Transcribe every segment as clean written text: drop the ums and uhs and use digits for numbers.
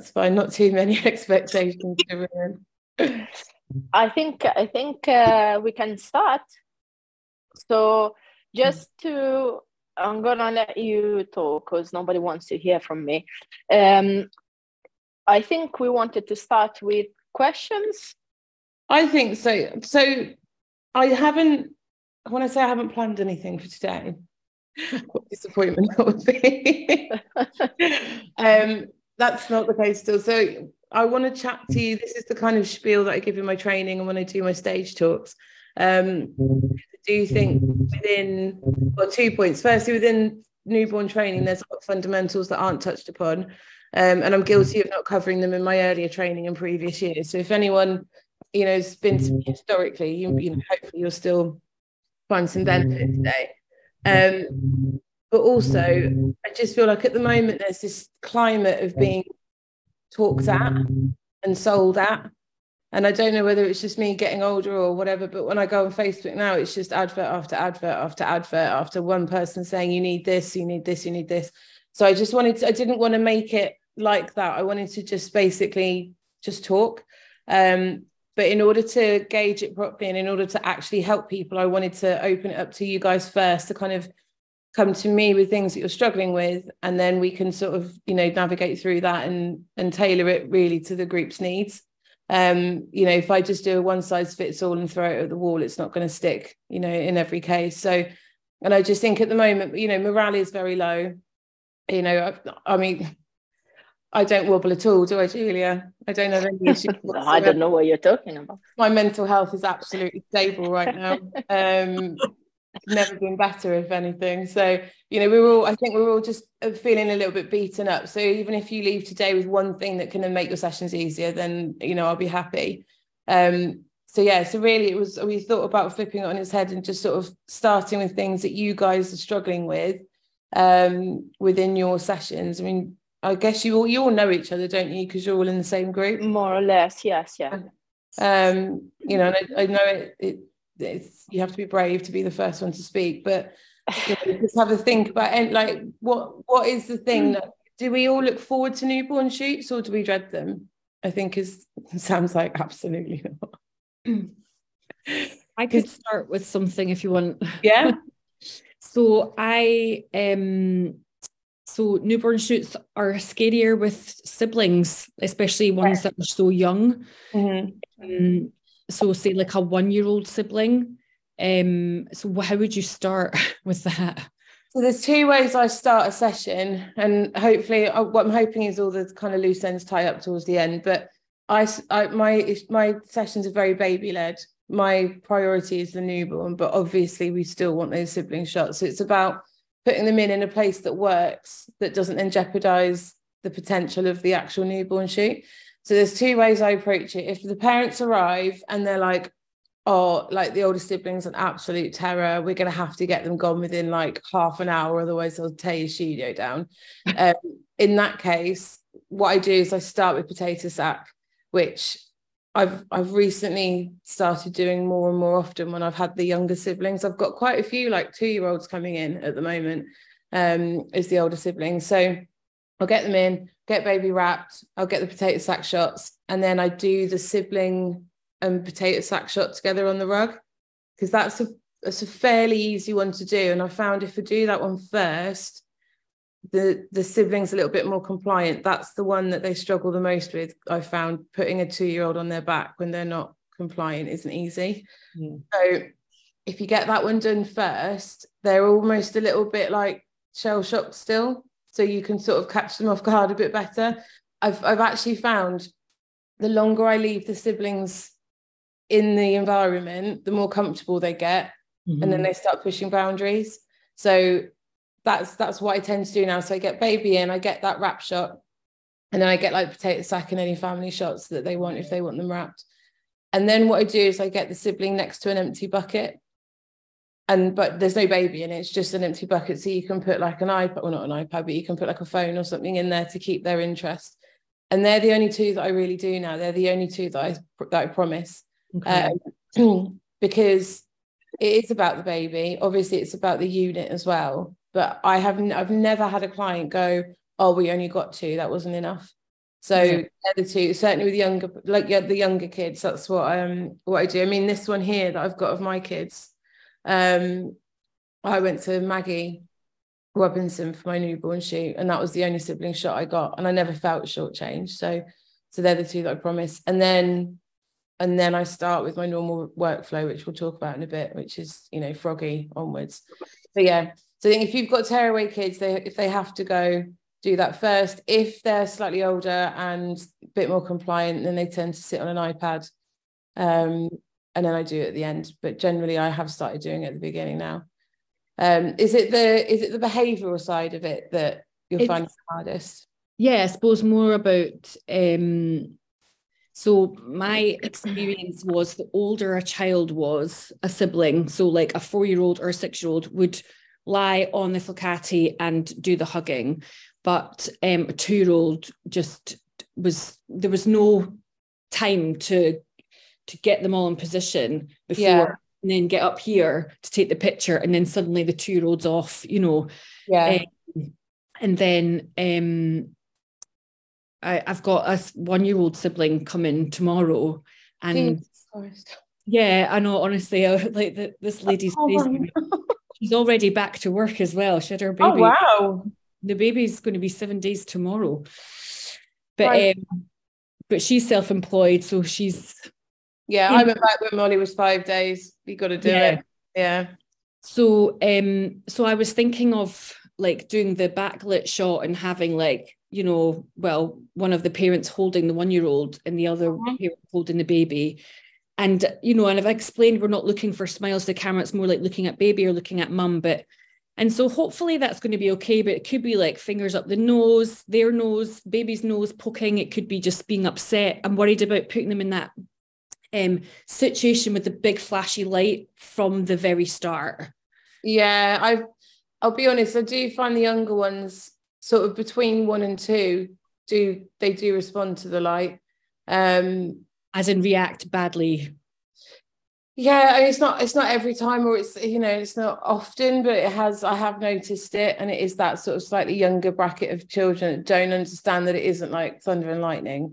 It's fine, not too many expectations to ruin. I think we can start. So I'm gonna let you talk because nobody wants to hear from me. I think we wanted to start with questions. I think so. So when I say I haven't planned anything for today, what disappointment that would be. That's not the case still. So I want to chat to you. This is the kind of spiel that I give in my training and when I do my stage talks. I do think well, 2 points. Firstly, within newborn training, there's a lot of fundamentals that aren't touched upon. And I'm guilty of not covering them in my earlier training in previous years. So if anyone, has been to me historically, hopefully you'll still find some benefit today. But also, I just feel like at the moment there's this climate of being talked at and sold at. And I don't know whether it's just me getting older or whatever, but when I go on Facebook now, it's just advert after advert after advert after one person saying, you need this, you need this, you need this. So I didn't want to make it like that. I wanted to just basically just talk. But in order to gauge it properly and in order to actually help people, I wanted to open it up to you guys first to kind of come to me with things that you're struggling with, and then we can sort of, navigate through that and tailor it really to the group's needs. If I just do a one size fits all and throw it at the wall, it's not going to stick, in every case. So, and I just think at the moment, morale is very low. I mean, I don't wobble at all, do I, Julia? I don't have any issues No, I don't know what you're talking about. My mental health is absolutely stable right now. Never been better, if anything. So, I think we're all just feeling a little bit beaten up. So even if you leave today with one thing that can make your sessions easier, then, I'll be happy. So really we thought about flipping it on its head and just sort of starting with things that you guys are struggling with within your sessions. I mean, I guess you all know each other, don't you? Because you're all in the same group. More or less, yes, yeah. I know it's you have to be brave to be the first one to speak, but just have a think about it. Like, what is the thing that do we all look forward to newborn shoots or do we dread them? I think sounds like absolutely not. I could start with something if you want. Yeah. So so newborn shoots are scarier with siblings, especially ones that are so young. Mm-hmm. So say like a 1-year-old sibling. So how would you start with that? So there's 2 ways I start a session, and hopefully what I'm hoping is all the kind of loose ends tie up towards the end. But my sessions are very baby led. My priority is the newborn, but obviously we still want those sibling shots. So it's about putting them in a place that works, that doesn't then jeopardize the potential of the actual newborn shoot. So there's 2 ways I approach it. If the parents arrive and they're like, oh, like the older siblings, an absolute terror, we're going to have to get them gone within like half an hour, otherwise they'll tear your studio down. In that case, what I do is I start with potato sack, which I've recently started doing more and more often when I've had the younger siblings. I've got quite a few like 2-year-olds coming in at the moment, as the older siblings. So I'll get them in, get baby wrapped, I'll get the potato sack shots, and then I do the sibling and potato sack shot together on the rug, because that's a fairly easy one to do. And I found if I do that one first, the siblings a little bit more compliant. That's the one that they struggle the most with. I found putting a 2-year-old on their back when they're not compliant isn't easy. So if you get that one done first, they're almost a little bit like shell shocked still, so you can sort of catch them off guard a bit better. I've actually found the longer I leave the siblings in the environment, the more comfortable they get, and then they start pushing boundaries. So that's what I tend to do now. So I get baby in, I get that wrap shot, and then I get like potato sack and any family shots that they want if they want them wrapped. And then what I do is I get the sibling next to an empty bucket, but there's no baby in it, it's just an empty bucket, so you can put like an iPad, well not an iPad, but you can put like a phone or something in there to keep their interest. And they're the only 2 that I really do now. They're the only 2 that I promise. Okay. Because it is about the baby. Obviously it's about the unit as well, but I've never had a client go, oh, we only got 2, that wasn't enough. So they're the two, certainly with the younger kids, that's what I do. I mean, this one here that I've got of my kids, I went to Maggie Robinson for my newborn shoot, and that was the only sibling shot I got, and I never felt shortchanged. So they're the two that I promise. And then I start with my normal workflow, which we'll talk about in a bit, which is, you know, Froggy onwards. But yeah, so I think if you've got tearaway kids, if they have to go, do that first. If they're slightly older and a bit more compliant, then they tend to sit on an iPad. And then I do it at the end. But generally I have started doing it at the beginning now. Is it the behavioural side of it that you're finding the hardest? Yeah, I suppose more about so my experience was the older a child was, a sibling, so like a 4-year-old or a 6-year-old would lie on the flicati and do the hugging. But a 2-year-old there was no time to get them all in position before, and then get up here to take the picture, and then suddenly the 2-year-old's off, you know. And then I've got a 1-year-old sibling coming tomorrow, and yeah, I know, honestly, like this lady's crazy. She's already back to work as well. She had her baby. Oh wow. The baby's going to be 7 days tomorrow, but she's self-employed, so she's. Yeah, I went back when Molly was 5 days. You got to do it. Yeah. So I was thinking of like doing the backlit shot and having, like, you know, well, one of the parents holding the 1-year-old and the other parent holding the baby. And, you know, and I've explained we're not looking for smiles to the camera. It's more like looking at baby or looking at mum. And so hopefully that's going to be okay. But it could be like fingers up the nose, their nose, baby's nose poking. It could be just being upset. I'm worried about putting them in that situation with the big flashy light from the very start. Yeah, I'll be honest, I do find the younger ones sort of between 1 and 2 do respond to the light. As in react badly. Yeah, I mean, it's not every time, or it's, you know, it's not often, but I have noticed it, and it is that sort of slightly younger bracket of children that don't understand that it isn't like thunder and lightning.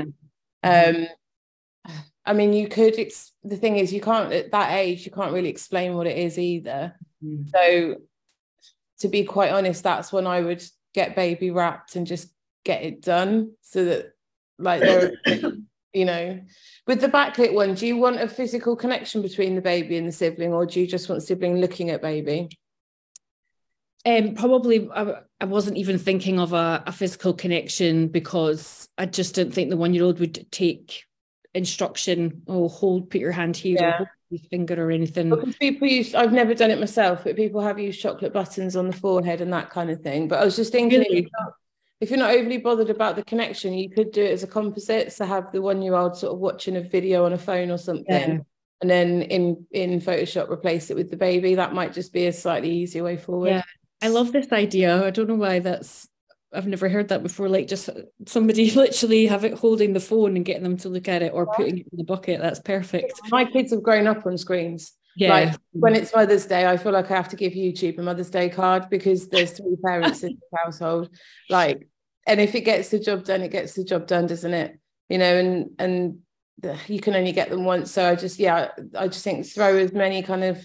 I mean, the thing is, you can't, at that age, you can't really explain what it is either. So to be quite honest, that's when I would get baby wrapped and just get it done, so that, like, they're you know. With the backlit one, do you want a physical connection between the baby and the sibling, or do you just want sibling looking at baby? Probably I wasn't even thinking of a physical connection, because I just didn't think the 1-year-old would take instruction, put your hand here, or hold your finger or anything. Because people I've never done it myself, but people have used chocolate buttons on the forehead and that kind of thing. But I was just thinking, really? if you're not overly bothered about the connection, you could do it as a composite. So have the 1-year-old sort of watching a video on a phone or something, and then in Photoshop replace it with the baby. That might just be a slightly easier way forward. Yeah, I love this idea. I don't know why I've never heard that before. Like, just somebody literally have it holding the phone and getting them to look at it, or putting it in the bucket. That's perfect. My kids have grown up on screens. Yeah. Like, when it's Mother's Day, I feel like I have to give YouTube a Mother's Day card, because there's 3 parents in the household. Like, and if it gets the job done, it gets the job done, doesn't it? You know, and you can only get them once. So I just think throw as many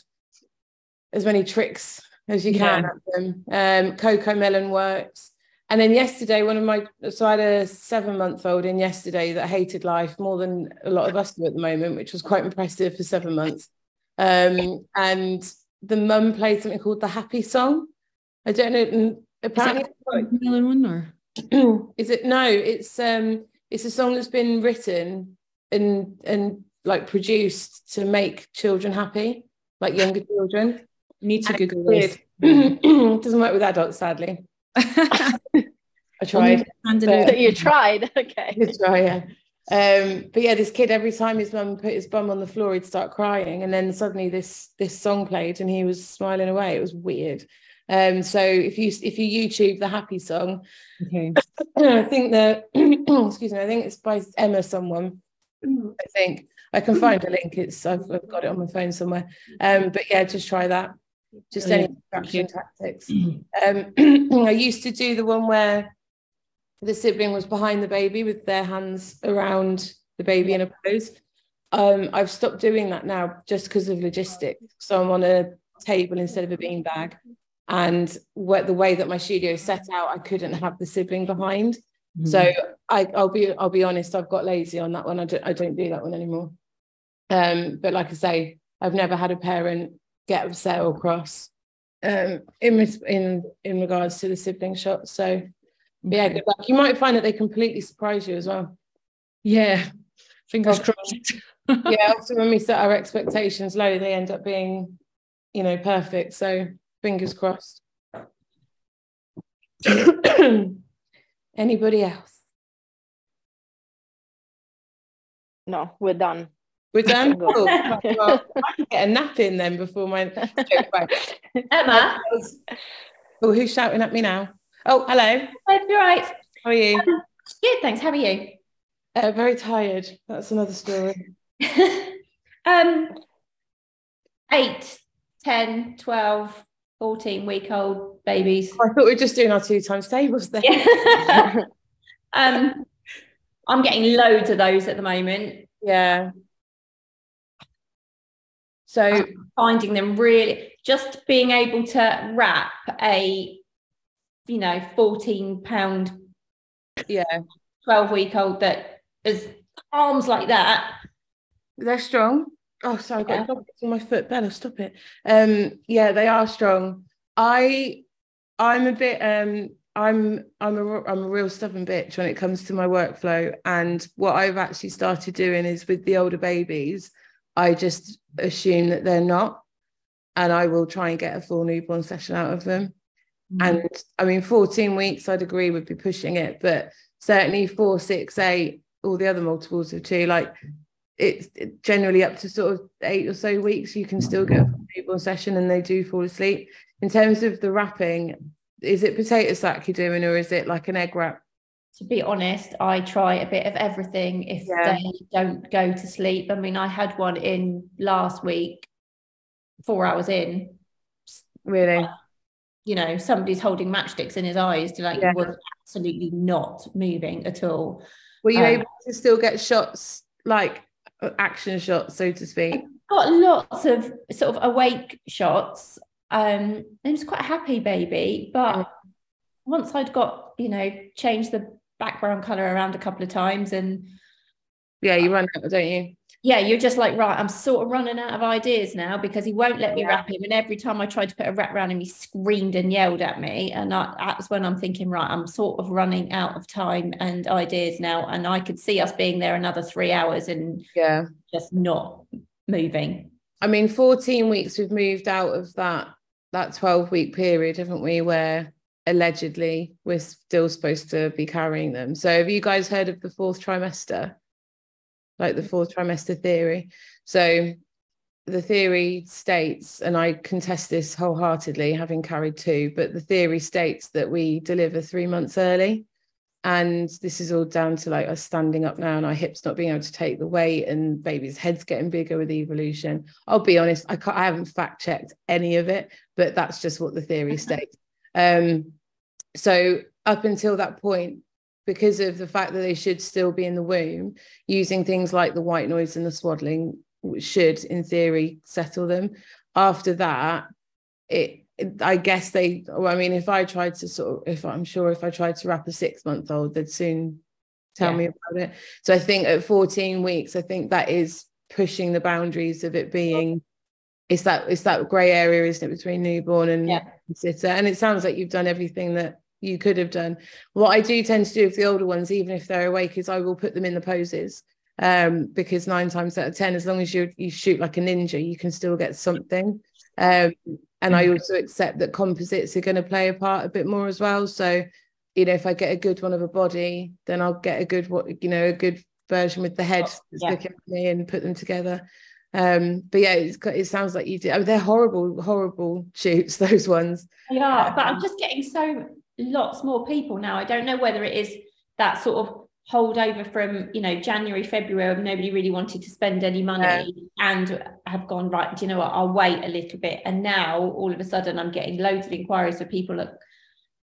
tricks as you can at them. Cocoa Melon works. And then yesterday, so I had a 7-month-old in yesterday that hated life more than a lot of us do at the moment, which was quite impressive for 7 months. And the mum played something called the Happy Song. I don't know. Apparently, is that a Melon one, or is it? No, it's a song that's been written and like produced to make children happy, like younger children. Need to Google this. It doesn't work with adults, sadly. I tried. You tried, okay. Good try, yeah. But yeah, this kid, every time his mum put his bum on the floor, he'd start crying, and then suddenly this song played and he was smiling away. It was weird. So if you YouTube the Happy Song, okay. I think excuse me, I think it's by Emma someone. I think I can find a link. I've got it on my phone somewhere. But yeah, just try that. Just any distraction tactics. I used to do the one where the sibling was behind the baby with their hands around the baby in a pose. I've stopped doing that now just because of logistics. So I'm on a table instead of a beanbag. And the way that my studio is set out, I couldn't have the sibling behind. So I'll be honest, I've got lazy on that one. I don't do that one anymore. But like I say, I've never had a parent get upset or cross in regards to the sibling shot. So yeah, good luck. You might find that they completely surprise you as well. Yeah, fingers crossed. Yeah, often when we set our expectations low, they end up being, perfect. So fingers crossed. Anybody else? No, we're done. We're done. Well, I can get a nap in then before my Emma. Oh, who's shouting at me now? Oh, hello. Hi, you're right. How are you? Good, thanks. How are you? Very tired. That's another story. 8, 10, 12, 14-week-old babies. I thought we were just doing our 2 times tables there. Yeah. I'm getting loads of those at the moment. Yeah. So I'm finding them really, just being able to wrap a 14-pound 12-week-old that has arms like that. They're strong. Oh, sorry, I've got a dog on my foot. Bella, stop it. Yeah, they are strong. I'm a bit I'm a real stubborn bitch when it comes to my workflow. And what I've actually started doing is with the older babies, I just assume that they're not, and I will try and get a full newborn session out of them. And I mean, 14 weeks, I'd agree would be pushing it, but certainly 4, 6, 8, all the other multiples of 2, like it's generally up to sort of 8 or so weeks, you can still get a newborn session and they do fall asleep. In terms of the wrapping, is it potato sack you're doing, or is it like an egg wrap? To be honest, I try a bit of everything if they don't go to sleep. I mean, I had one in last week, 4 hours in. Really? Somebody's holding matchsticks in his eyes to he was absolutely not moving at all. Were you able to still get shots, like action shots, so to speak? Got lots of sort of awake shots. It was quite a happy baby, but once I'd got, changed the background colour around a couple of times, and you run out, don't you? Yeah, you're just like, right, I'm sort of running out of ideas now because he won't let me wrap him. And every time I tried to put a wrap around him, he screamed and yelled at me. And that was when I'm thinking, right, I'm sort of running out of time and ideas now. And I could see us being there another 3 hours and just not moving. I mean, 14 weeks, we've moved out of that 12-week period, haven't we, where allegedly we're still supposed to be carrying them. So have you guys heard of the 4th trimester? Like the 4th trimester theory. So the theory states, and I contest this wholeheartedly, having carried 2, but the theory states that we deliver 3 months early. And this is all down to like us standing up now and our hips not being able to take the weight and baby's head's getting bigger with evolution. I'll be honest, I haven't fact checked any of it, but that's just what the theory states. So up until that point, because of the fact that they should still be in the womb, using things like the white noise and the swaddling should, in theory, settle them. After that, I guess if I tried to if I tried to wrap a 6-month-old, they'd soon tell me about it. So I think at 14 weeks, I think that is pushing the boundaries of it being, it's that grey area, isn't it, between newborn and sitter. And it sounds like you've done everything that you could have done. What I do tend to do with the older ones, even if they're awake, is I will put them in the poses, because 9 times out of 10, as long as you shoot like a ninja, you can still get something. And I also accept that composites are going to play a part a bit more as well. So, if I get a good one of a body, then I'll get a good version with the head looking at me and put them together. But it sounds like you did. They're horrible shoots, those ones. Yeah, but I'm just getting lots more people now. I don't know whether it is that sort of holdover from January, February, of nobody really wanted to spend any money and have gone, right, do you know what, I'll wait a little bit. And now all of a sudden I'm getting loads of inquiries for people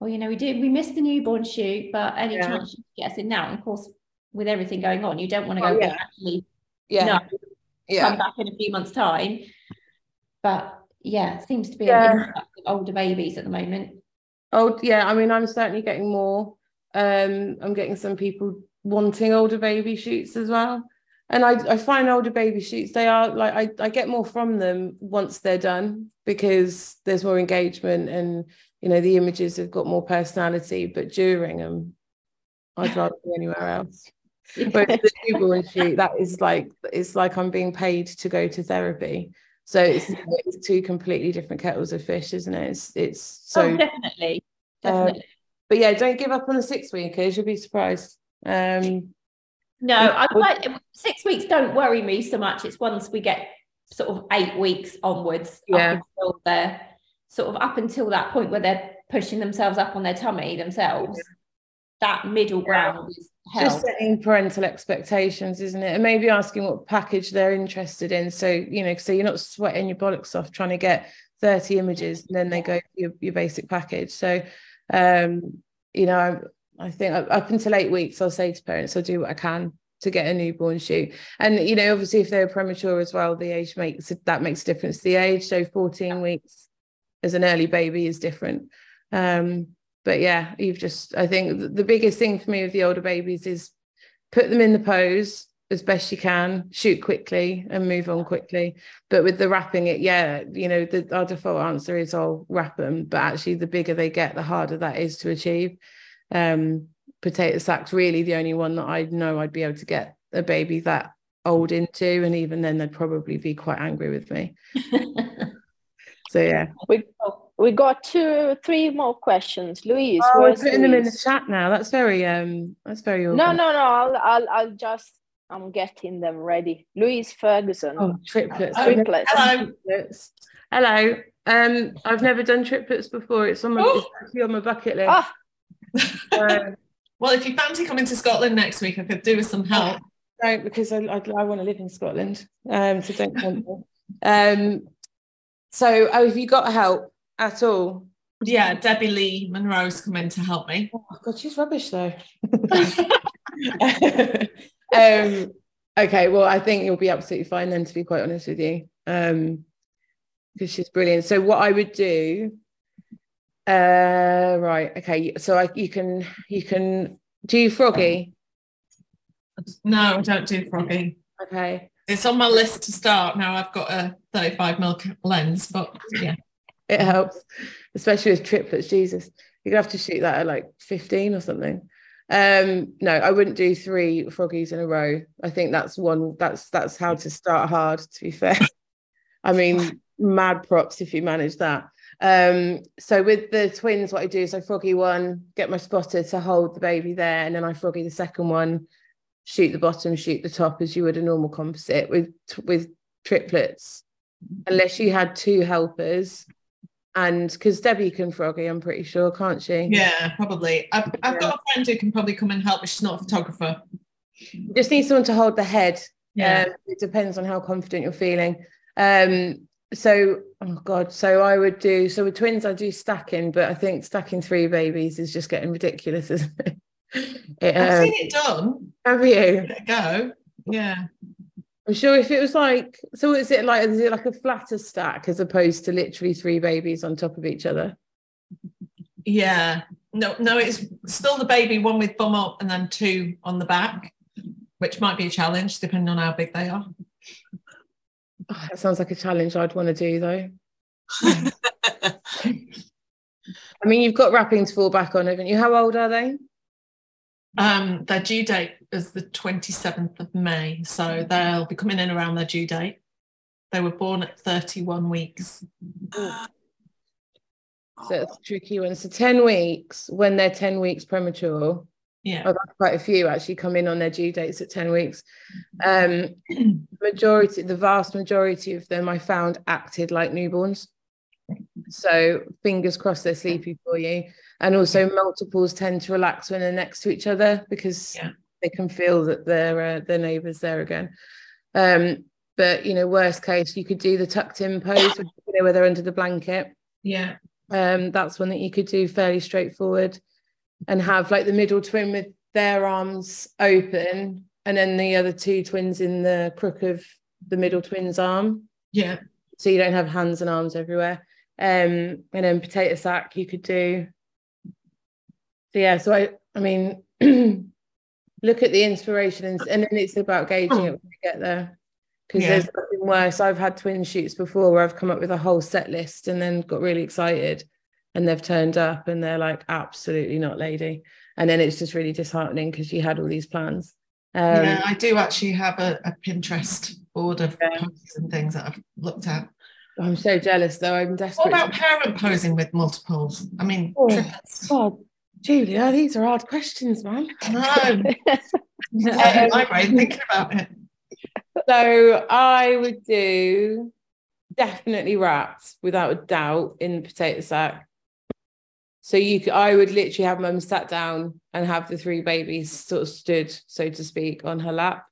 well, we missed the newborn shoot, but any Yeah. chance you get us in now? And of course, with everything going on, you don't want to Oh, go, yeah. well, actually, Yeah. no, Yeah. come back in a few months' time. But yeah, it seems to be Yeah. an influx of older babies at the moment. Oh, yeah. I mean, I'm certainly getting more. I'm getting some people wanting older baby shoots as well. And I find older baby shoots, they are like, I get more from them once they're done because there's more engagement and, the images have got more personality. But during them, I'd rather be anywhere else. Whereas the newborn shoot, that is like, it's like I'm being paid to go to therapy. So it's two completely different kettles of fish, isn't it? It's so definitely. But yeah, don't give up on the 6 weekers. You'll be surprised. No, I quite 6 weeks don't worry me so much. It's once we get sort of 8 weeks onwards, up until that point where they're pushing themselves up on their tummy themselves. That middle ground is hell. Just setting parental expectations, isn't it? And maybe asking what package they're interested in. So, so you're not sweating your bollocks off trying to get 30 images and then they go for your basic package. So, I think up until 8 weeks, I'll say to parents, I'll do what I can to get a newborn shoot. And, obviously if they're premature as well, the age makes a difference to the age. So 14 weeks as an early baby is different. But yeah, I think the biggest thing for me with the older babies is put them in the pose as best you can, shoot quickly and move on quickly. But with the wrapping it, our default answer is I'll wrap them. But actually the bigger they get, the harder that is to achieve. Potato sack's really the only one that I know I'd be able to get a baby that old into. And even then they'd probably be quite angry with me. So yeah. We got 3 more questions. Louise, we're where's putting Louise? them in the chat now. That's very organized. No. I'm getting them ready. Louise Ferguson. Oh, triplets. Hello. I've never done triplets before. It's actually on my bucket list. Well, if you fancy coming to Scotland next week, I could do with some help. Don't, because I want to live in Scotland. So don't want me. So, have you got help at all? Yeah, Debbie Lee Monroe's come in to help me. Oh God, she's rubbish though. Okay, well, I think you'll be absolutely fine then, to be quite honest with you, because she's brilliant. So what I would do, right? Okay, so you can do Froggy. No, I don't do Froggy. Okay. It's on my list to start. Now I've got a 35mm lens, but yeah. It helps, especially with triplets. Jesus, you're gonna have to shoot that at like 15 or something. No, I wouldn't do 3 Froggies in a row. I think that's how to start hard, to be fair. I mean, mad props if you manage that. So with the twins, what I do is I Froggy one, get my spotter to hold the baby there, and then I Froggy the second one, shoot the bottom, shoot the top, as you would a normal composite. With triplets, unless you had 2 helpers, and because Debbie can Froggy, I'm pretty sure, can't she? Yeah, probably. I've got a friend who can probably come and help, but she's not a photographer. You just need someone to hold the head. Yeah. It depends on how confident you're feeling. So I would do, so with twins I do stacking, but I think stacking 3 babies is just getting ridiculous, isn't it? I've seen it done. Have you? Let it go. Yeah. I'm sure if it was like, so is it like a flatter stack as opposed to literally 3 babies on top of each other? Yeah. No, it's still the baby, one with bum up and then 2 on the back, which might be a challenge depending on how big they are. Oh, that sounds like a challenge I'd want to do though. I mean, you've got wrapping to fall back on, haven't you? How old are they? Their due date is the 27th of May, so they'll be coming in around their due date. They were born at 31 weeks. So it's a tricky one. So 10 weeks, when they're 10 weeks premature. Yeah. I've had quite a few actually come in on their due dates at 10 weeks. The vast majority of them I found acted like newborns. So fingers crossed they're sleepy for you. And also multiples tend to relax when they're next to each other because they can feel that their neighbour's there again. But, worst case, you could do the tucked in pose where they're under the blanket. Yeah. That's one that you could do fairly straightforward, and have like the middle twin with their arms open, and then the other two twins in the crook of the middle twin's arm. Yeah. So you don't have hands and arms everywhere. And then potato sack you could do. So yeah, so I mean, look at the inspiration, and then it's about gauging it when you get there. Because there's nothing worse. I've had twin shoots before where I've come up with a whole set list and then got really excited, and they've turned up and they're like, absolutely not, lady. And then it's just really disheartening because you had all these plans. Yeah, I do actually have a Pinterest board of poses and things that I've looked at. I'm so jealous though. I'm desperate. What about parent posing with multiples? I mean, God, Julia, these are hard questions, man. No. My brain thinking about it. So I would do definitely wrapped without a doubt in the potato sack. So I would literally have mum sat down and have the three babies sort of stood, so to speak, on her lap,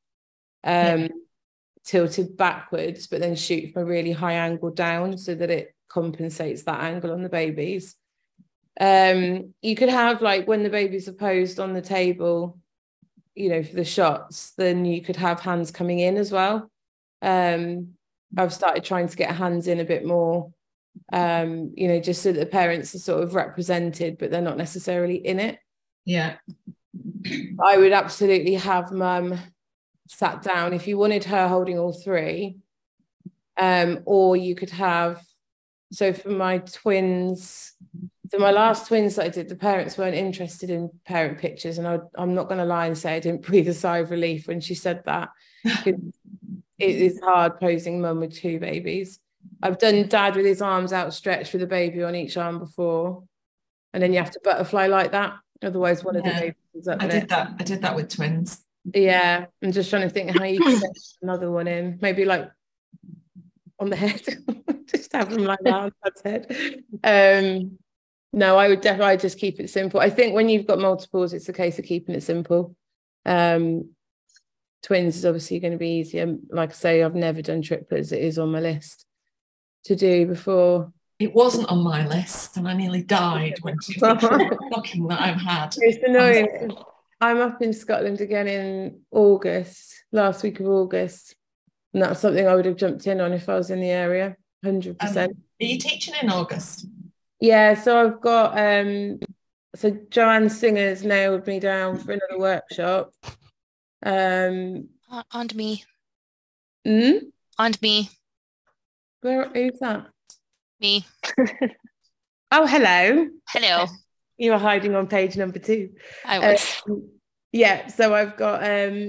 tilted backwards, but then shoot from a really high angle down so that it compensates that angle on the babies. You could have, like, when the babies are posed on the table, you know, for the shots, then you could have hands coming in as well. I've started trying to get hands in a bit more, you know, just so that the parents are sort of represented, but they're not necessarily in it. Yeah. I would absolutely have mum sat down if you wanted her holding all three. Or you could have, so for my twins, so my last twins that I did, the parents weren't interested in parent pictures, and I'm not going to lie and say I didn't breathe a sigh of relief when she said that. It is hard posing mum with two babies. I've done dad with his arms outstretched with a baby on each arm before, and then you have to butterfly like that, otherwise one of the babies is up in it. I did that with twins. Yeah, I'm just trying to think how you can get another one in, maybe like on the head. Just have them like that on dad's head. No, I would definitely just keep it simple. I think when you've got multiples, it's a case of keeping it simple. Twins is obviously going to be easier. Like I say, I've never done triplets. It is on my list to do before. It wasn't on my list, and I nearly died when she was knocking that I've had. It's annoying. I'm up in Scotland again in August, last week of August, and that's something I would have jumped in on if I was in the area, 100%. Are you teaching in August? Yeah, so I've got so Joanne Singer's nailed me down for another workshop. And me. And me. Who's that? Me. Oh, hello. Hello. You were hiding on page number 2. I was. Yeah, so I've got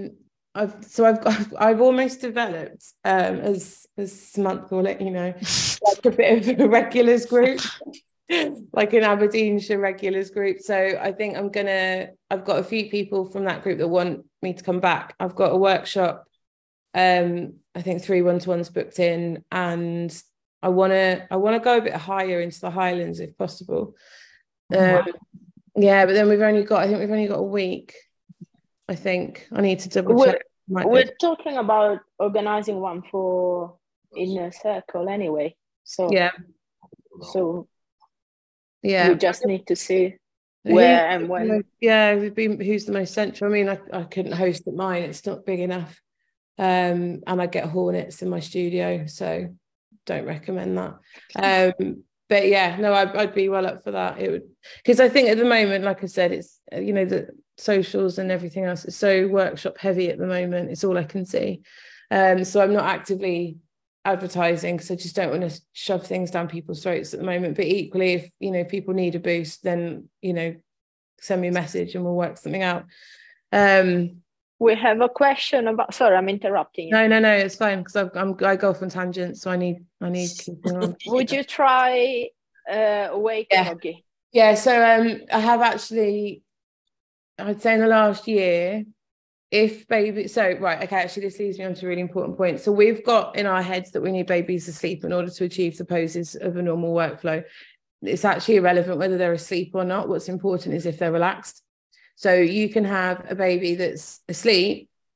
I've almost developed as Samantha will let you know, like a bit of a regulars group. Like an Aberdeenshire regulars group. So I think I've got a few people from that group that want me to come back. I've got a workshop, I think 3 one-to-ones booked in, and I want to go a bit higher into the Highlands if possible. Wow. Yeah, but then we've only got a week. I think I need to double check. We're talking about organizing one for Inner Circle anyway. So yeah. So yeah, we just need to see where and when. Yeah, who's the most central. I mean, I couldn't host at mine, it's not big enough, and I get hornets in my studio, so don't recommend that. But yeah, no, I'd be well up for that. It would, because I think at the moment, like I said, it's, you know, the socials and everything else, it's so workshop heavy at the moment. It's all I can see, so I'm not actively advertising because I just don't want to shove things down people's throats at the moment. But equally, if, you know, people need a boost, then, you know, send me a message and we'll work something out. We have a question about, sorry, I'm interrupting you. No, it's fine, because I go off on tangents, so I need keeping on. Would you try Wake Yogi? Yeah, so I have actually, I'd say in the last year, if baby, so right, okay, actually this leads me on to a really important point. So we've got in our heads that we need babies asleep in order to achieve the poses of a normal workflow. It's actually irrelevant whether they're asleep or not. What's important is if they're relaxed. So you can have a baby that's asleep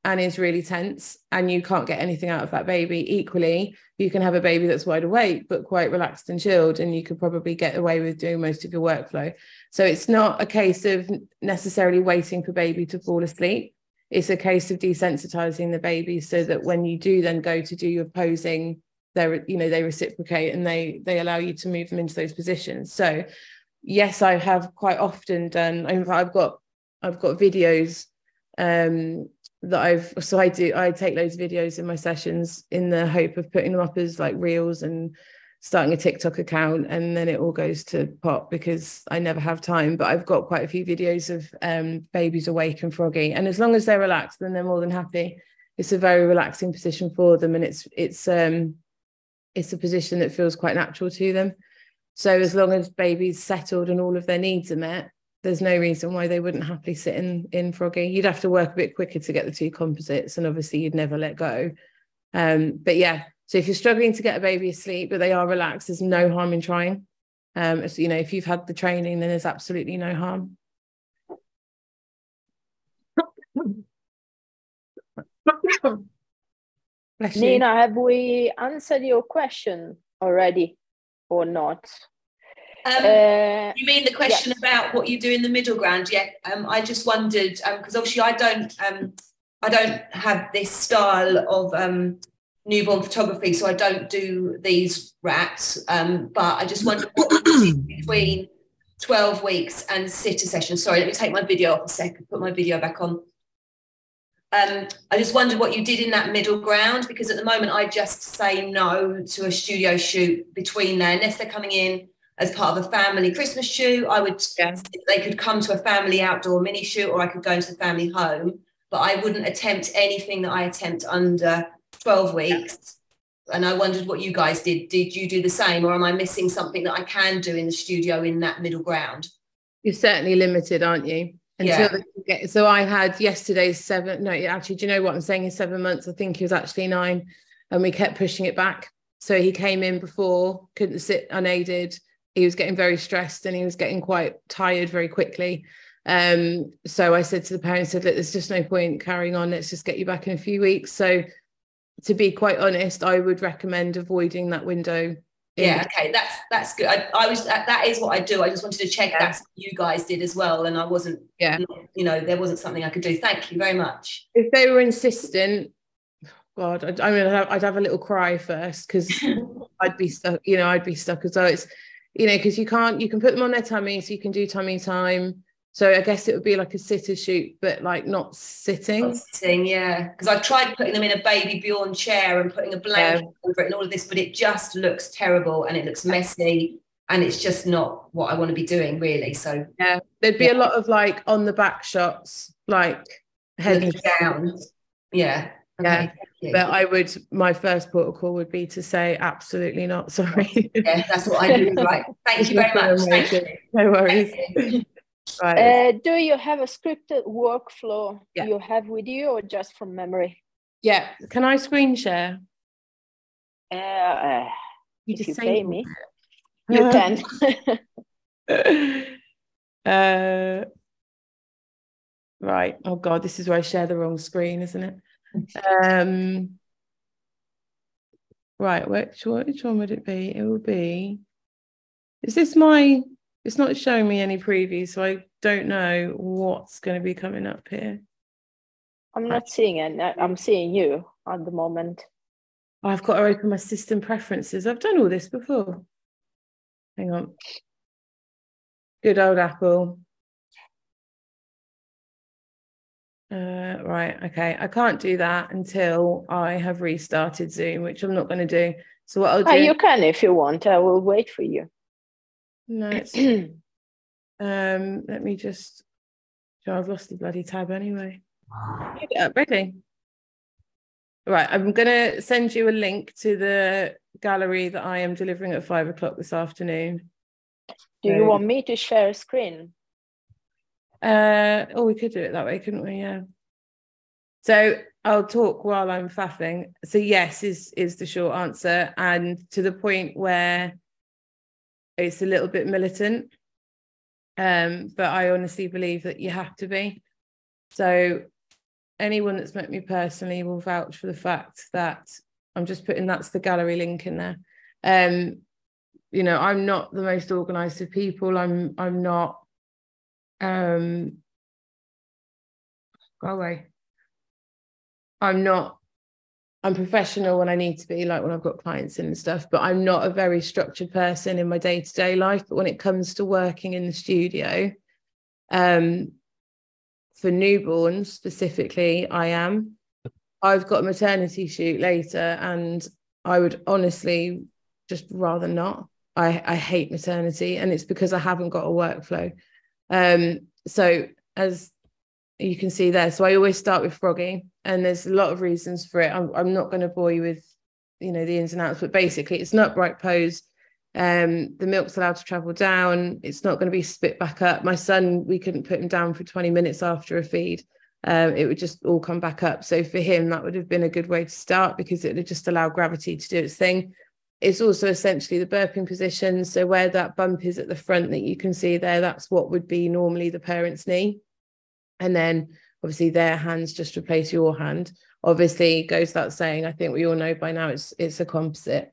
and is really tense and you can't get anything out of that baby. Equally, you can have a baby that's wide awake but quite relaxed and chilled, and you could probably get away with doing most of your workflow. So it's not a case of necessarily waiting for baby to fall asleep. It's a case of desensitizing the baby so that when you do then go to do your posing, they reciprocate and they allow you to move them into those positions. So yes, I have quite often done. I've got videos that I take loads of videos in my sessions in the hope of putting them up as like reels and starting a TikTok account, and then it all goes to pot because I never have time. But I've got quite a few videos of babies awake and froggy, and as long as they're relaxed, then they're more than happy. It's a very relaxing position for them, and it's a position that feels quite natural to them. So as long as baby's settled and all of their needs are met, there's no reason why they wouldn't happily sit in froggy. You'd have to work a bit quicker to get the two composites, and obviously you'd never let go. But yeah, so if you're struggling to get a baby asleep, but they are relaxed, there's no harm in trying. So, if you've had the training, then there's absolutely no harm. Nina, have we answered your question already or not? You mean the question about what you do in the middle ground? Yeah, I just wondered because obviously I don't have this style of newborn photography, so I don't do these rats. But I just wondered what you do between 12 weeks and sitter session. Sorry, let me take my video off a second. Put my video back on. I just wondered what you did in that middle ground, because at the moment I just say no to a studio shoot between there, unless they're coming in as part of a family Christmas shoot. They could come to a family outdoor mini shoot, or I could go into the family home, but I wouldn't attempt anything that I attempt under 12 weeks. And I wondered what you guys did. Did you do the same, or am I missing something that I can do in the studio in that middle ground? You're certainly limited, aren't you? So I had yesterday's 7. No, actually, do you know what I'm saying? Is 7 months. I think he was actually 9, and we kept pushing it back. So he came in before, couldn't sit unaided. He was getting very stressed and he was getting quite tired very quickly. So I said to the parents, look, there's just no point carrying on. Let's just get you back in a few weeks. So to be quite honest, I would recommend avoiding that window. Yeah, okay, that's good. That is what I do. I just wanted to check that's what you guys did as well, and I wasn't. Yeah, there wasn't something I could do. Thank you very much. If they were insistent, God, I'd have a little cry first, because I'd be stuck. I'd be stuck as well. It's because you can put them on their tummy, so you can do tummy time. So I guess it would be like a sitter shoot, but like not sitting. Not sitting, yeah. Because I've tried putting them in a baby Bjorn chair and putting a blanket over it and all of this, but it just looks terrible and it looks messy, and it's just not what I want to be doing, really. So yeah, there'd be a lot of like on the back shots, like head down. Yeah. Okay. Yeah. But my first protocol would be to say absolutely not. Sorry. Yeah, that's what I do. Right. Thank you very much. Thank you. No worries. Right. Do you have a scripted workflow you have with you, or just from memory? Yeah. Can I screen share? You just pay me. You can. Right. Oh God, this is where I share the wrong screen, isn't it? Right. Which one would it be? It will be. Is this my? It's not showing me any preview, so I don't know what's going to be coming up here. I'm not seeing it. I'm seeing you at the moment. I've got to open my system preferences. I've done all this before. Hang on. Good old Apple. Right. Okay. I can't do that until I have restarted Zoom, which I'm not going to do. So what I'll do. You can if you want. I will wait for you. No, it's let me just. I've lost the bloody tab anyway. Yeah, ready. Right, I'm gonna send you a link to the gallery that I am delivering at 5 o'clock this afternoon. Do you want me to share a screen? We could do it that way, couldn't we? Yeah. So I'll talk while I'm faffing. So yes is the short answer, and to the point where it's a little bit militant, but I honestly believe that you have to be. So anyone that's met me personally will vouch for the fact that I'm just putting, that's the gallery link in there. You know, I'm not the most organized of people. I'm not, go away. I'm professional when I need to be, like when I've got clients in and stuff, but I'm not a very structured person in my day-to-day life. But when it comes to working in the studio, for newborns specifically, I am. I've got a maternity shoot later, and I would honestly just rather not. I hate maternity, and it's because I haven't got a workflow. So as you can see there, so I always start with Froggy, and there's a lot of reasons for it. I'm not going to bore you with, you know, the ins and outs, but basically it's an upright pose. The milk's allowed to travel down. It's not going to be spit back up. My son, we couldn't put him down for 20 minutes after a feed. It would just all come back up. So for him, that would have been a good way to start, because it would just allow gravity to do its thing. It's also essentially the burping position. So where that bump is at the front that you can see there, that's what would be normally the parent's knee. And then obviously their hands just replace your hand. Obviously, goes without saying, I think we all know by now it's a composite.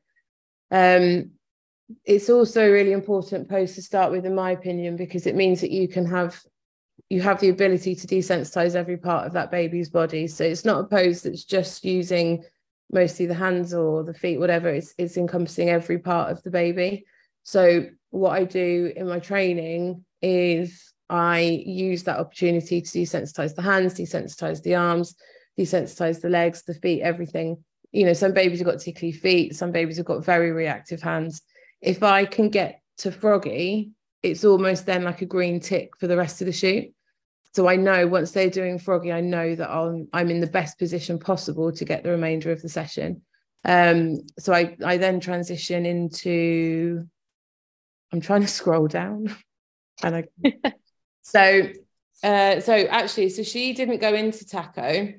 It's also a really important pose to start with, in my opinion, because it means that you have the ability to desensitize every part of that baby's body. So it's not a pose that's just using mostly the hands or the feet, whatever. It's encompassing every part of the baby. So what I do in my training is I use that opportunity to desensitize the hands, desensitize the arms, desensitize the legs, the feet, everything. You know, some babies have got tickly feet, some babies have got very reactive hands. If I can get to Froggy, it's almost then like a green tick for the rest of the shoot. So I know once they're doing Froggy, I know that I'm in the best position possible to get the remainder of the session. So I then transition into, I'm trying to scroll down. And so actually, so she didn't go into taco.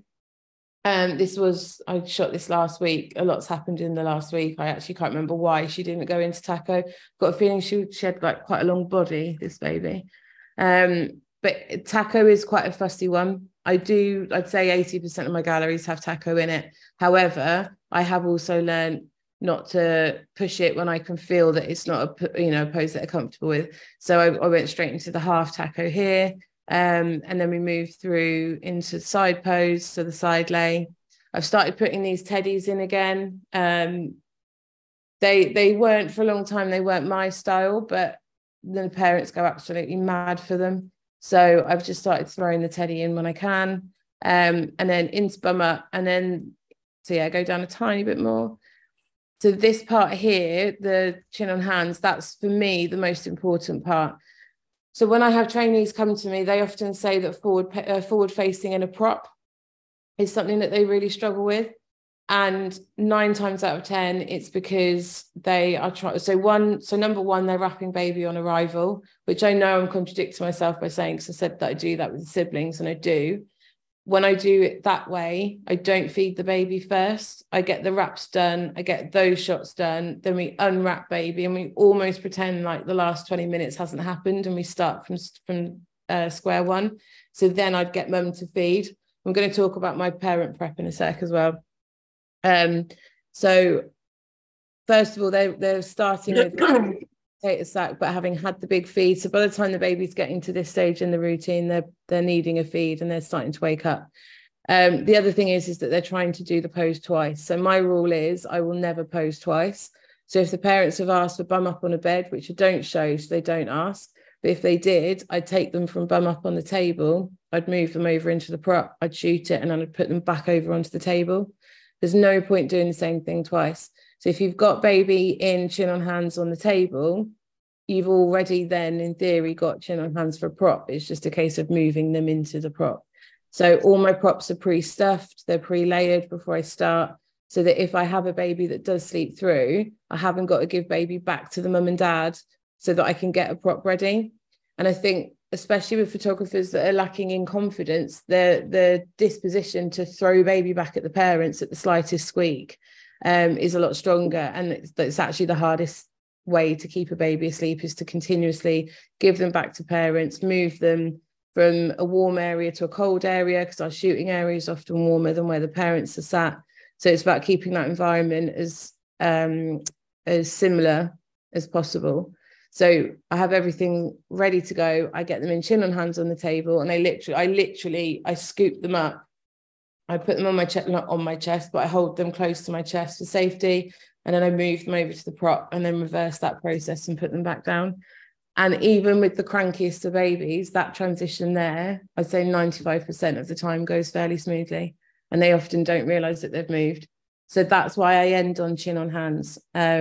I shot this last week. A lot's happened in the last week. I actually can't remember why she didn't go into taco. Got a feeling she had like quite a long body, this baby. But taco is quite a fussy one. I'd say 80% of my galleries have taco in it. However, I have also learned not to push it when I can feel that it's not a pose that I'm comfortable with. So I went straight into the half taco here. And then we moved through into the side pose, so the side lay. I've started putting these teddies in again. They weren't for a long time, they weren't my style, but the parents go absolutely mad for them. So I've just started throwing the teddy in when I can, and then into bum up, and then, so yeah, go down a tiny bit more. So this part here, the chin on hands, that's for me the most important part. So when I have trainees come to me, they often say that forward facing in a prop is something that they really struggle with. And 9 times out of 10, it's because they are trying. So number one, they're wrapping baby on arrival, which I know I'm contradicting myself by saying, because I said that I do that with siblings, and I do. When I do it that way, I don't feed the baby first. I get the wraps done. I get those shots done. Then we unwrap baby, and we almost pretend like the last 20 minutes hasn't happened, and we start from square one. So then I'd get mum to feed. I'm going to talk about my parent prep in a sec as well. So first of all, they're starting with potato sack, but having had the big feed. So by the time the baby's getting to this stage in the routine, they're needing a feed and they're starting to wake up. The other thing is that they're trying to do the pose twice. So my rule is I will never pose twice. So if the parents have asked for bum up on a bed, which I don't show, so they don't ask, but if they did, I'd take them from bum up on the table, I'd move them over into the prop, I'd shoot it, and then I'd put them back over onto the table. There's no point doing the same thing twice. So if you've got baby in chin on hands on the table, you've already then, in theory, got chin on hands for a prop. It's just a case of moving them into the prop. So all my props are pre-stuffed, they're pre-layered before I start, so that if I have a baby that does sleep through, I haven't got to give baby back to the mum and dad so that I can get a prop ready. And I think, especially with photographers that are lacking in confidence, the disposition to throw baby back at the parents at the slightest squeak is a lot stronger. And it's actually the hardest way to keep a baby asleep, is to continuously give them back to parents, move them, from a warm area to a cold area, because our shooting area is often warmer than where the parents are sat. So it's about keeping that environment as similar as possible. So I have everything ready to go. I get them in chin on hands on the table, and I scoop them up. I put them on my chest, not on my chest, but I hold them close to my chest for safety. And then I move them over to the prop and then reverse that process and put them back down. And even with the crankiest of babies, that transition there, I'd say 95% of the time goes fairly smoothly. And they often don't realize that they've moved. So that's why I end on chin on hands.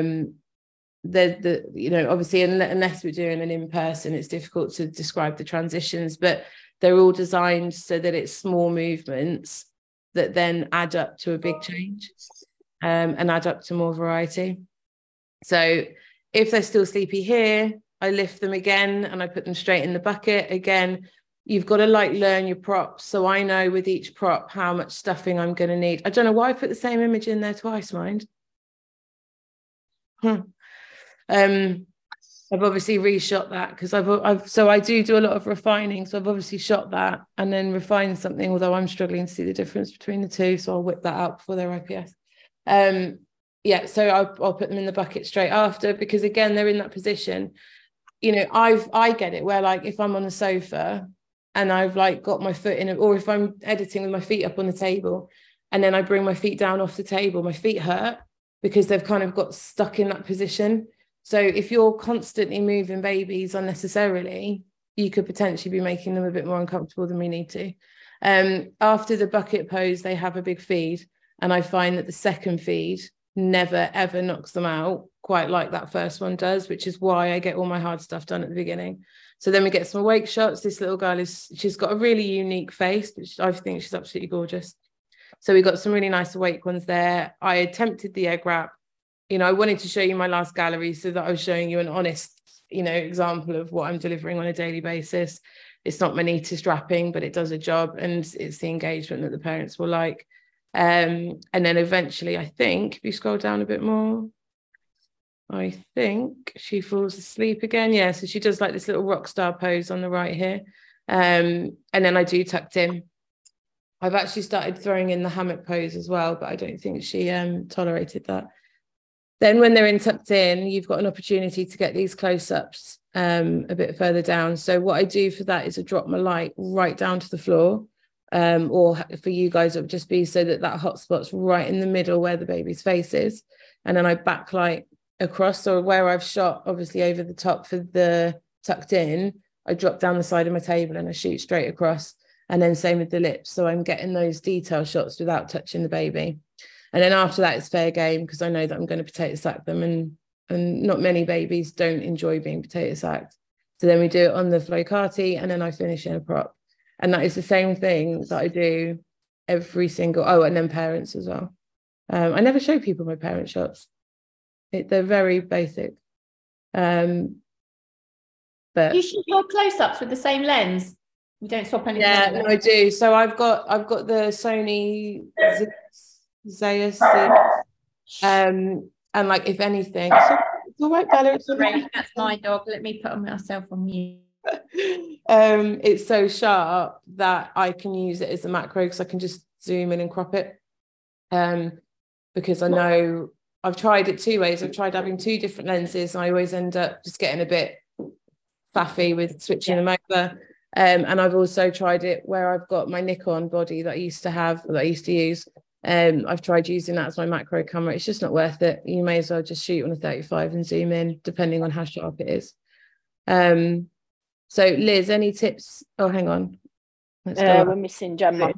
Obviously, unless we're doing an in-person, it's difficult to describe the transitions, but they're all designed so that it's small movements that then add up to a big change, and add up to more variety. So if they're still sleepy here, I lift them again and I put them straight in the bucket. Again, you've got to learn your props. So I know with each prop how much stuffing I'm going to need. I don't know why I put the same image in there twice, mind. I've obviously reshot that because I do a lot of refining. So I've obviously shot that and then refined something, although I'm struggling to see the difference between the two. So I'll whip that out before they're IPS. So I'll put them in the bucket straight after, because again, they're in that position. I get it where if I'm on the sofa and I've got my foot in it, or if I'm editing with my feet up on the table and then I bring my feet down off the table, my feet hurt because they've kind of got stuck in that position. So if you're constantly moving babies unnecessarily, you could potentially be making them a bit more uncomfortable than we need to. After the bucket pose, they have a big feed. And I find that the second feed never, ever knocks them out quite like that first one does, which is why I get all my hard stuff done at the beginning. So then we get some awake shots. This little girl she's got a really unique face, but I think she's absolutely gorgeous. So we got some really nice awake ones there. I attempted the egg wrap. I wanted to show you my last gallery so that I was showing you an honest, example of what I'm delivering on a daily basis. It's not my neatest wrapping, but it does a job, and it's the engagement that the parents will like. And then eventually, I think, if you scroll down a bit more, I think she falls asleep again. Yeah, so she does this little rock star pose on the right here. And then I do tucked in. I've actually started throwing in the hammock pose as well, but I don't think she tolerated that. Then when they're in tucked in, you've got an opportunity to get these close-ups a bit further down. So what I do for that is I drop my light right down to the floor. Or for you guys, it would just be so that hotspot's right in the middle where the baby's face is. And then I backlight across. So where I've shot, obviously, over the top for the tucked in, I drop down the side of my table and I shoot straight across. And then same with the lips. So I'm getting those detail shots without touching the baby. And then after that, it's fair game, because I know that I'm going to potato sack them, and not many babies don't enjoy being potato sacked. So then we do it on the Flocati, and then I finish in a prop. And that is the same thing that I do every single, and then parents as well. I never show people my parent shots. They're very basic. But you shoot your close-ups with the same lens. You don't swap anything. Yeah, no, I do. So I've got the Sony Zeiss, and if anything, it's all right, Bella. It's all right. That's my dog. Let me put myself on mute. It's so sharp that I can use it as a macro, because I can just zoom in and crop it. Because I know I've tried it two ways. I've tried having two different lenses, and I always end up just getting a bit faffy with switching them over. And I've also tried it where I've got my Nikon body that I used to use. I've tried using that as my macro camera. It's just not worth it. You may as well just shoot on a 35 and zoom in, depending on how sharp it is. So Liz, any tips? Oh, hang on. We're missing Gemma.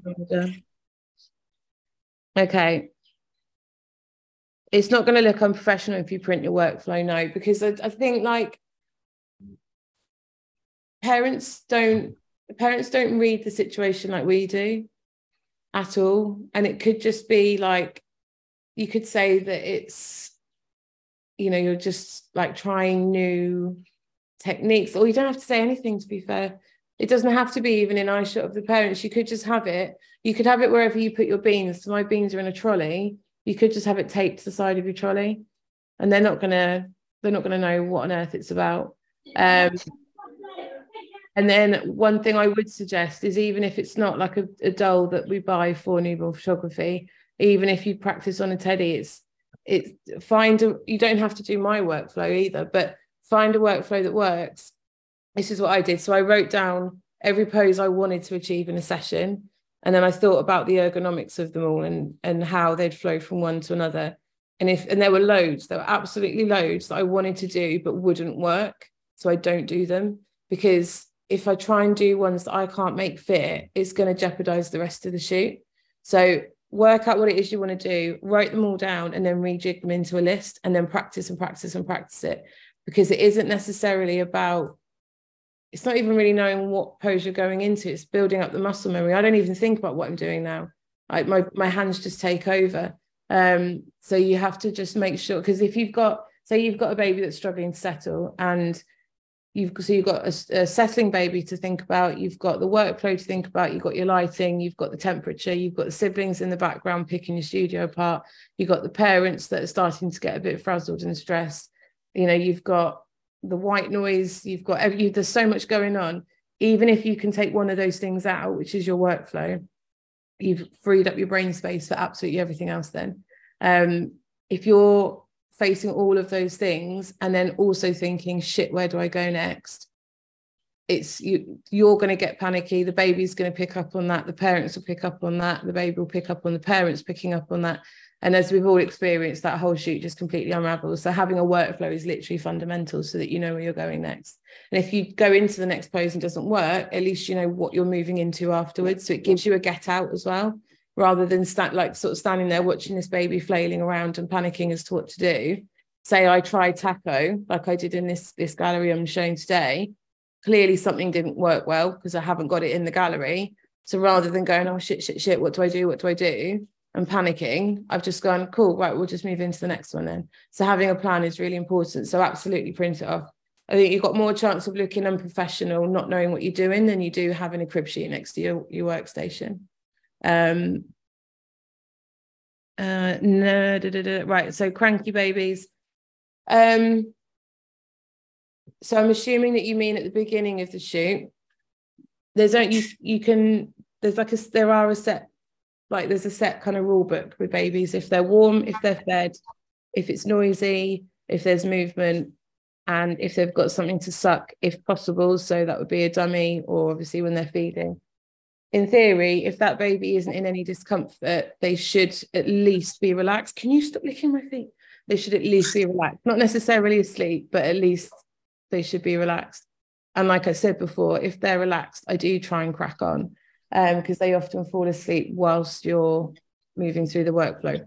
Okay. It's not going to look unprofessional if you print your workflow note, because I think parents don't read the situation like we do at all. And it could just be you could say that it's, you're just trying new techniques, or you don't have to say anything, to be fair. It doesn't have to be even in eye shot of the parents. You could just have it. You could have it wherever you put your beans. So my beans are in a trolley. You could just have it taped to the side of your trolley, and they're not gonna know what on earth it's about. And then one thing I would suggest is, even if it's not like a doll that we buy for newborn photography, even if you practice on a teddy, you don't have to do my workflow either, but find a workflow that works. This is what I did. So I wrote down every pose I wanted to achieve in a session. And then I thought about the ergonomics of them all and how they'd flow from one to another. And there were absolutely loads that I wanted to do, but wouldn't work. So I don't do them, because if I try and do ones that I can't make fit, it's going to jeopardize the rest of the shoot. So work out what it is you want to do, write them all down, and then rejig them into a list, and then practice and practice and practice it. Because it isn't necessarily about, it's not even really knowing what pose you're going into. It's building up the muscle memory. I don't even think about what I'm doing now. My hands just take over. So you have to just make sure, because if you've got a baby that's struggling to settle, and you've got a settling baby to think about, you've got the workflow to think about, you've got your lighting, you've got the temperature, you've got the siblings in the background picking your studio apart, you've got the parents that are starting to get a bit frazzled and stressed, you've got the white noise, there's so much going on. Even if you can take one of those things out, which is your workflow, you've freed up your brain space for absolutely everything else then. If you're facing all of those things and then also thinking, shit, where do I go next? You're going to get panicky. The baby's going to pick up on that. The parents will pick up on that. The baby will pick up on the parents picking up on that. And as we've all experienced, that whole shoot just completely unravels. So having a workflow is literally fundamental, so that you know where you're going next. And if you go into the next pose and it doesn't work, at least you know what you're moving into afterwards. So it gives you a get out as well, rather than standing there watching this baby flailing around and panicking as to what to do. Say I tried taco, like I did in this gallery I'm showing today. Clearly something didn't work well because I haven't got it in the gallery. So rather than going, oh, shit, what do I do? And panicking, I've just gone, cool, right, we'll just move into the next one then. So having a plan is really important. So absolutely print it off. I think you've got more chance of looking unprofessional, not knowing what you're doing, than you do having a crib sheet next to your workstation. Right, so cranky babies. So I'm assuming that you mean at the beginning of the shoot. There's a set kind of rule book with babies. If they're warm, if they're fed, if it's noisy, if there's movement, and if they've got something to suck, if possible. So that would be a dummy, or obviously when they're feeding. In theory, if that baby isn't in any discomfort, they should at least be relaxed. Can you stop licking my feet? They should at least be relaxed, not necessarily asleep, but at least they should be relaxed. And like I said before, if they're relaxed, I do try and crack on, because they often fall asleep whilst you're moving through the workflow.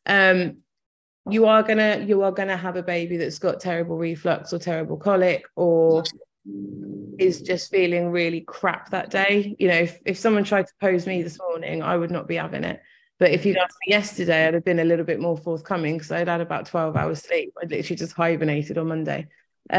You are gonna have a baby that's got terrible reflux or terrible colic, or is just feeling really crap that day. If someone tried to pose me this morning, I would not be having it. But if you'd asked me yesterday, I'd have been a little bit more forthcoming, because I'd had about 12 hours sleep. I'd literally just hibernated on Monday.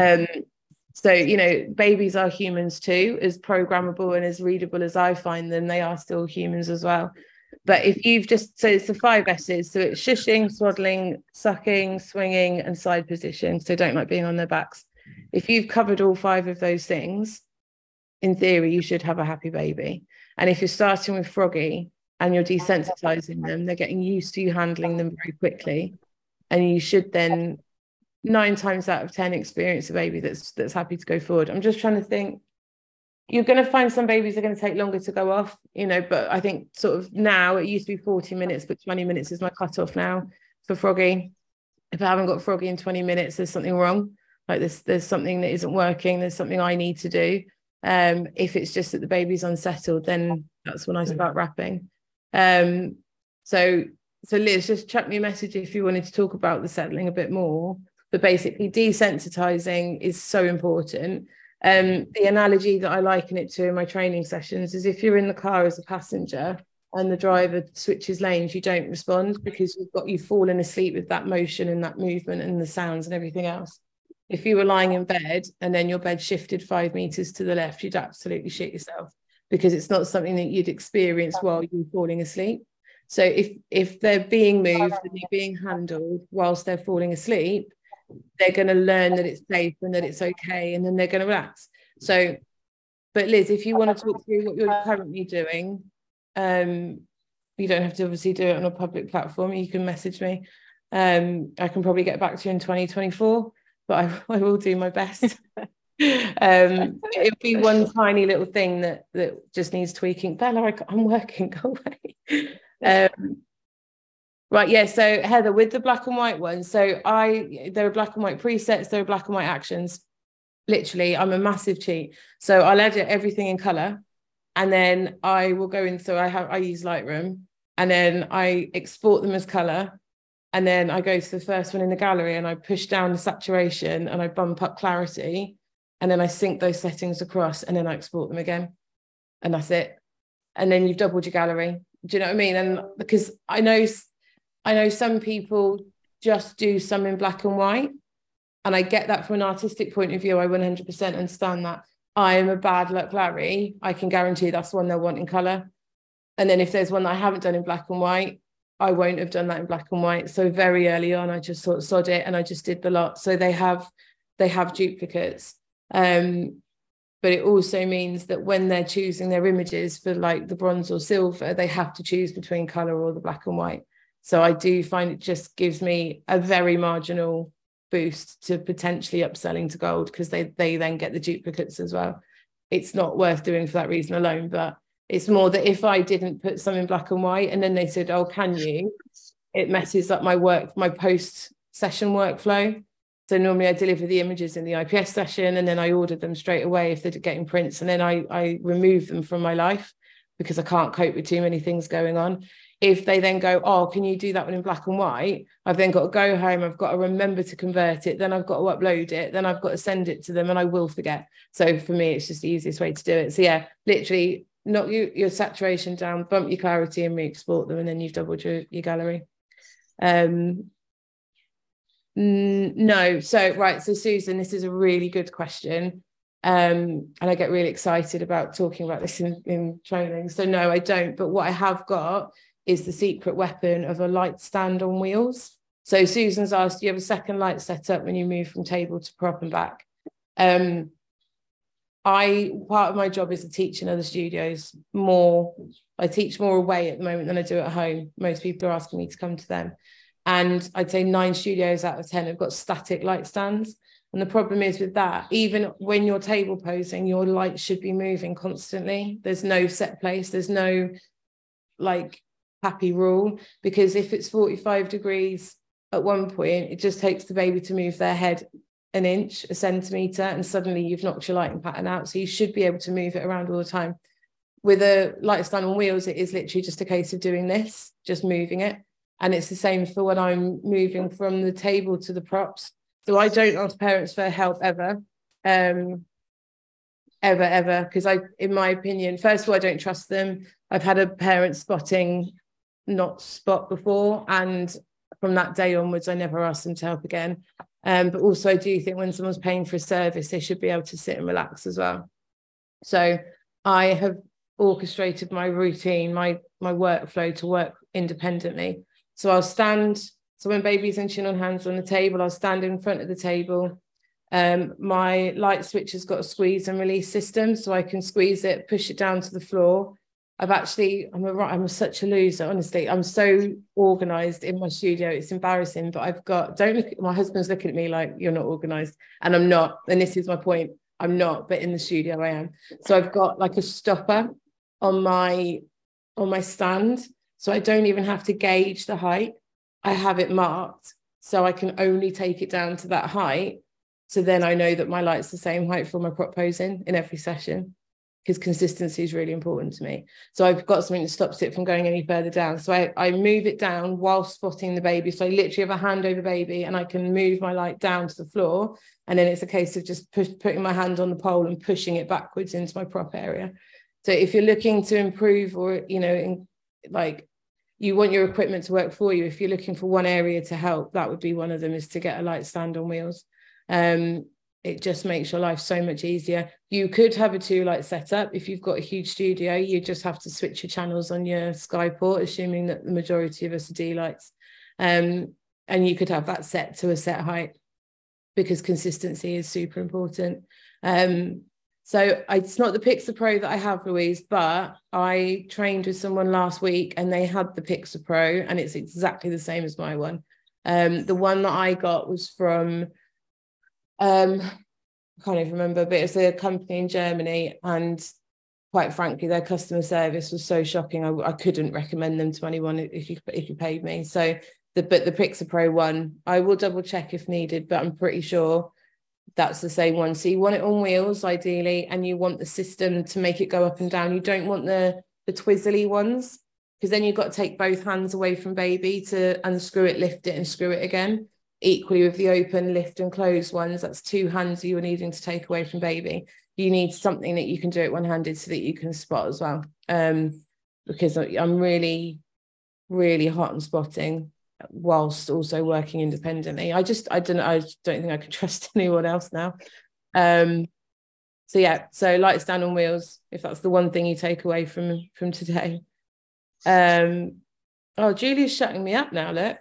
So, babies are humans too. As programmable and as readable as I find them, they are still humans as well. But if so it's the 5 S's. So it's shushing, swaddling, sucking, swinging, and side position. So don't like being on their backs. If you've covered all 5 of those things, in theory, you should have a happy baby. And if you're starting with froggy and you're desensitizing them, they're getting used to you handling them very quickly. And you should then 9 times out of 10 experience a baby that's happy to go forward. I'm just trying to think. You're going to find some babies are going to take longer to go off, but I think sort of now, it used to be 40 minutes, but 20 minutes is my cutoff now for froggy. If I haven't got froggy in 20 minutes, there's something wrong. Like there's something that isn't working. There's something I need to do. If it's just that the baby's unsettled, then that's when I start wrapping. So Liz, just chuck me a message if you wanted to talk about the settling a bit more. But basically, desensitizing is so important. The analogy that I liken it to in my training sessions is, if you're in the car as a passenger and the driver switches lanes, you don't respond, because you've fallen asleep with that motion and that movement and the sounds and everything else. If you were lying in bed and then your bed shifted 5 meters to the left, you'd absolutely shit yourself, because it's not something that you'd experience while you're falling asleep. So if they're being moved and they're being handled whilst they're falling asleep, they're going to learn that it's safe and that it's okay, and then they're going to relax. So But Liz, if you want to talk through what you're currently doing, you don't have to obviously do it on a public platform. You can message me. I can probably get back to you in 2024, but I will do my best. It'd be one tiny little thing that just needs tweaking. Bella, I'm working, go away. Right, yeah, so Heather, with the black and white ones, so there are black and white presets, there are black and white actions. Literally, I'm a massive cheat. So I'll edit everything in color, and then I will go in, so I use Lightroom, and then I export them as color, and then I go to the first one in the gallery and I push down the saturation and I bump up clarity, and then I sync those settings across, and then I export them again, and that's it. And then you've doubled your gallery. Do you know what I mean? And because I know some people just do some in black and white, and I get that from an artistic point of view. I 100% understand that. I am a bad luck Larry. I can guarantee that's one they'll want in color. And then if there's one that I haven't done in black and white, I won't have done that in black and white. So very early on, I just sort of sod it and I just did the lot. So they have duplicates. But it also means that when they're choosing their images for like the bronze or silver, they have to choose between color or the black and white. So I do find it just gives me a very marginal boost to potentially upselling to gold, because they then get the duplicates as well. It's not worth doing for that reason alone, but it's more that if I didn't put some in black and white and then they said, oh, can you? It messes up my post-session workflow. So normally I deliver the images in the IPS session and then I order them straight away if they're getting prints, and then I remove them from my life because I can't cope with too many things going on. If they then go, oh, can you do that one in black and white? I've then got to go home. I've got to remember to convert it. Then I've got to upload it. Then I've got to send it to them, and I will forget. So for me, it's just the easiest way to do it. So yeah, literally knock your saturation down, bump your clarity and re-export them, and then you've doubled your gallery. No. So, right. So Susan, this is a really good question. And I get really excited about talking about this in training. So no, I don't. But what I have got is the secret weapon of a light stand on wheels. So Susan's asked, do you have a second light set up when you move from table to prop and back? Part of my job is to teach in other studios more. I teach more away at the moment than I do at home. Most people are asking me to come to them. And I'd say 9 studios out of 10 have got static light stands. And the problem is with that, even when you're table posing, your light should be moving constantly. There's no set place. There's no like happy rule, because if it's 45 degrees at one point, it just takes the baby to move their head an inch, a centimetre, and suddenly you've knocked your lighting pattern out. So you should be able to move it around all the time. With a light stand on wheels, it is literally just a case of doing this, just moving it. And it's the same for when I'm moving from the table to the props. So I don't ask parents for help ever, because in my opinion, first of all, I don't trust them. I've had a parent not spot before, and from that day onwards, I never asked them to help again. But also I do think when someone's paying for a service, they should be able to sit and relax as well. So I have orchestrated my routine, my workflow to work independently. So I'll stand, so when baby's in chin on hands on the table, I'll stand in front of the table. My light switch has got a squeeze and release system, so I can squeeze it, push it down to the floor. I'm such a loser, honestly. I'm so organized in my studio. It's embarrassing, but my husband's looking at me like, you're not organized. And I'm not. And this is my point. I'm not, but in the studio I am. So I've got like a stopper on my stand. So I don't even have to gauge the height. I have it marked. So I can only take it down to that height. So then I know that my light's the same height for my prop posing in every session, because consistency is really important to me. So I've got something that stops it from going any further down. So I move it down while spotting the baby. So I literally have a hand over baby and I can move my light down to the floor. And then it's a case of just putting my hand on the pole and pushing it backwards into my prop area. So if you're looking to improve, or, you want your equipment to work for you, if you're looking for one area to help, that would be one of them, is to get a light stand on wheels. It just makes your life so much easier. You could have a 2-light setup. If you've got a huge studio, you just have to switch your channels on your Skyport, assuming that the majority of us are D-lights. And you could have that set to a set height, because consistency is super important. So it's not the Pixapro that I have, Louise, but I trained with someone last week and they had the Pixapro and it's exactly the same as my one. The one that I got was from, I can't even remember, but it's a company in Germany, and quite frankly, their customer service was so shocking. I couldn't recommend them to anyone if you paid me. So the Pixapro one, I will double check if needed, but I'm pretty sure that's the same one. So you want it on wheels ideally, and you want the system to make it go up and down. You don't want the twizzly ones, because then you've got to take both hands away from baby to unscrew it, lift it and screw it again. Equally with the open, lift and close ones, that's 2 hands you're needing to take away from baby. You need something that you can do it one-handed so that you can spot as well. Because I'm really, really hot on spotting whilst also working independently. I don't think I could trust anyone else now. So yeah, so light stand on wheels, if that's the one thing you take away from today. Oh, Julia's shutting me up now, look.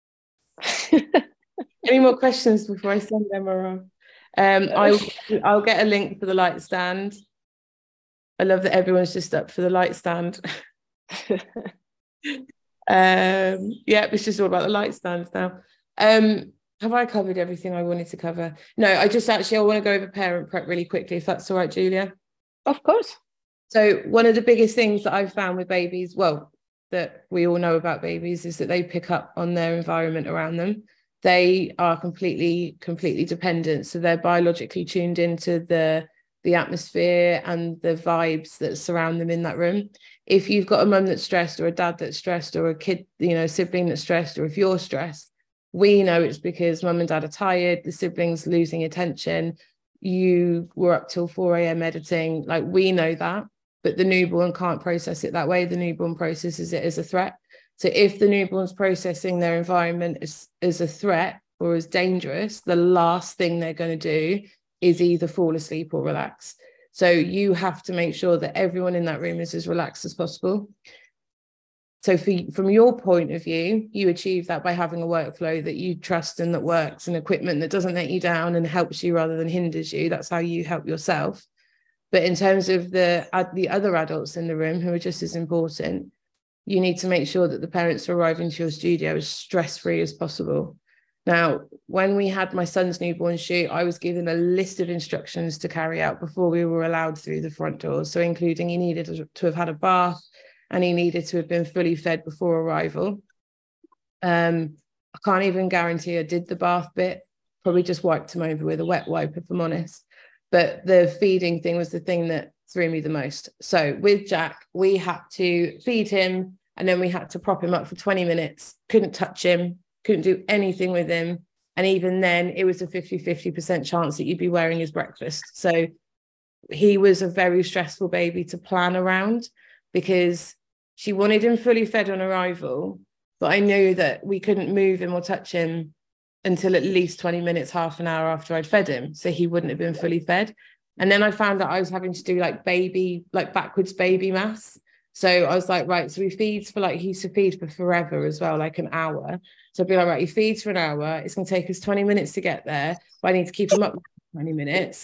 Any more questions before I send them around? I'll get a link for the light stand. I love that everyone's just up for the light stand. Yeah, it's just all about the light stands now. Have I covered everything I wanted to cover? No, I want to go over parent prep really quickly, if that's all right, Julia. Of course. So one of the biggest things that I've found with babies, well, that we all know about babies, is that they pick up on their environment around them. They are completely dependent. So they're biologically tuned into the atmosphere and the vibes that surround them in that room. If you've got a mum that's stressed, or a dad that's stressed, or a kid, sibling that's stressed, or if you're stressed, we know it's because mum and dad are tired, the sibling's losing attention, you were up till 4 a.m. editing, like we know that, but the newborn can't process it that way. The newborn processes it as a threat. So if the newborn's processing their environment as a threat or as dangerous, the last thing they're going to do is either fall asleep or relax. So you have to make sure that everyone in that room is as relaxed as possible. So from your point of view, you achieve that by having a workflow that you trust and that works, and equipment that doesn't let you down and helps you rather than hinders you. That's how you help yourself. But in terms of the other adults in the room who are just as important, you need to make sure that the parents are arriving to your studio as stress-free as possible. Now, when we had my son's newborn shoot, I was given a list of instructions to carry out before we were allowed through the front doors. So including he needed to have had a bath, and he needed to have been fully fed before arrival. I can't even guarantee I did the bath bit, probably just wiped him over with a wet wipe, if I'm honest. But the feeding thing was the thing that threw me the most. So with Jack, we had to feed him, and then we had to prop him up for 20 minutes, couldn't touch him, couldn't do anything with him. And even then, it was a 50% chance that you'd be wearing his breakfast. So he was a very stressful baby to plan around, because she wanted him fully fed on arrival, but I knew that we couldn't move him or touch him until at least 20 minutes, half an hour after I'd fed him. So he wouldn't have been fully fed. And then I found that I was having to do like backwards baby maths. So I was like, right, so he feeds for he used to feed for forever as well, like an hour. So I'd be like, right, he feeds for an hour. It's going to take us 20 minutes to get there, but I need to keep him up for 20 minutes.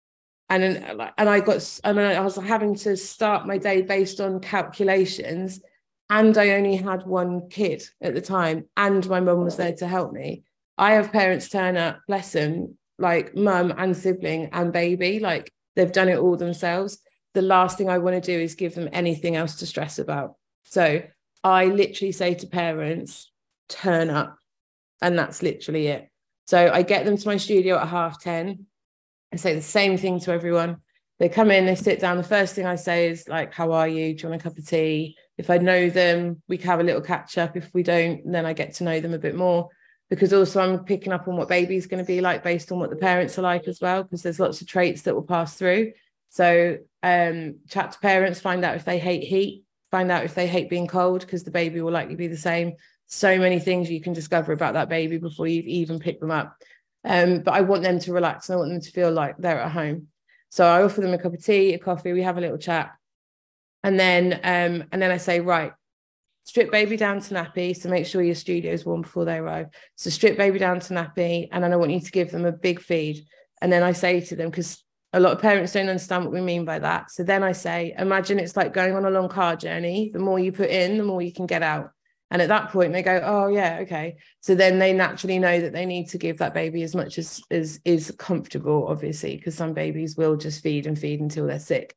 And I was having to start my day based on calculations, and I only had one kid at the time, and my mum was there to help me. I have parents turn up, bless them, like mum and sibling and baby, like they've done it all themselves. The last thing I want to do is give them anything else to stress about. So I literally say to parents, turn up, and that's literally it. So I get them to my studio at 10:30. I say the same thing to everyone. They come in, they sit down. The first thing I say is like, how are you? Do you want a cup of tea? If I know them, we can have a little catch up. If we don't, then I get to know them a bit more, because also I'm picking up on what baby's going to be like based on what the parents are like as well, because there's lots of traits that will pass through. So chat to parents, find out if they hate heat, find out if they hate being cold, because the baby will likely be the same. So many things you can discover about that baby before you even pick them up. But I want them to relax, and I want them to feel like they're at home. So I offer them a cup of tea, a coffee, we have a little chat. And then I say, right, strip baby down to nappy. So make sure your studio is warm before they arrive. So strip baby down to nappy. And then I want you to give them a big feed. And then I say to them, because A lot of parents don't understand what we mean by that. So then I say, imagine it's like going on a long car journey. The more you put in, the more you can get out. And at that point they go, oh yeah, okay. So then they naturally know that they need to give that baby as much as is comfortable, obviously, because some babies will just feed and feed until they're sick.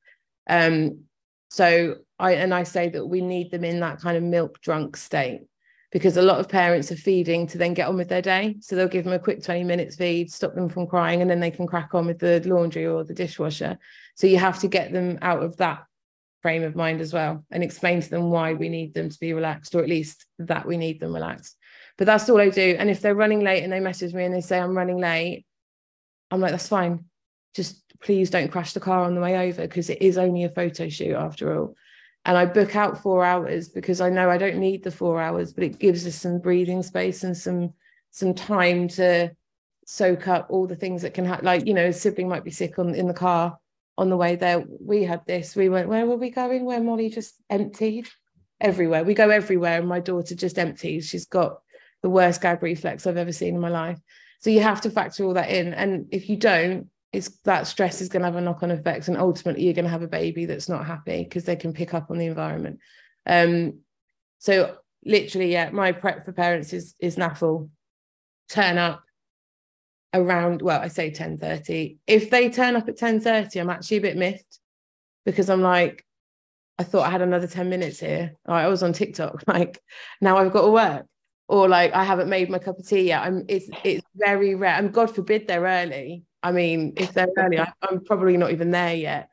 So I say that we need them in that kind of milk drunk state, because a lot of parents are feeding to then get on with their day. So they'll give them a quick 20 minutes feed, stop them from crying, and then they can crack on with the laundry or the dishwasher. So you have to get them out of that frame of mind as well, and explain to them why we need them to be relaxed, or at least that we need them relaxed. But that's all I do. And if they're running late and they message me and they say I'm running late, I'm like, that's fine. Just please don't crash the car on the way over, because it is only a photo shoot after all. And I book out 4 hours because I know I don't need the 4 hours, but it gives us some breathing space and some time to soak up all the things that can happen. Like, you know, a sibling might be sick in the car on the way there. We had this. We went, where were we going? Where Molly just emptied everywhere. We go everywhere, and my daughter just empties. She's got the worst gag reflex I've ever seen in my life. So you have to factor all that in. And if you don't, that stress is going to have a knock-on effect, and ultimately you're going to have a baby that's not happy because they can pick up on the environment. So literally, yeah, my prep for parents is NAFL. Turn up around, well, I say 10:30. If they turn up at 10:30, I'm actually a bit miffed, because I'm like, I thought I had another 10 minutes here. I was on TikTok, like, now I've got to work, or like I haven't made my cup of tea yet. It's very rare, and God forbid they're early. I mean, if they're early, I'm probably not even there yet.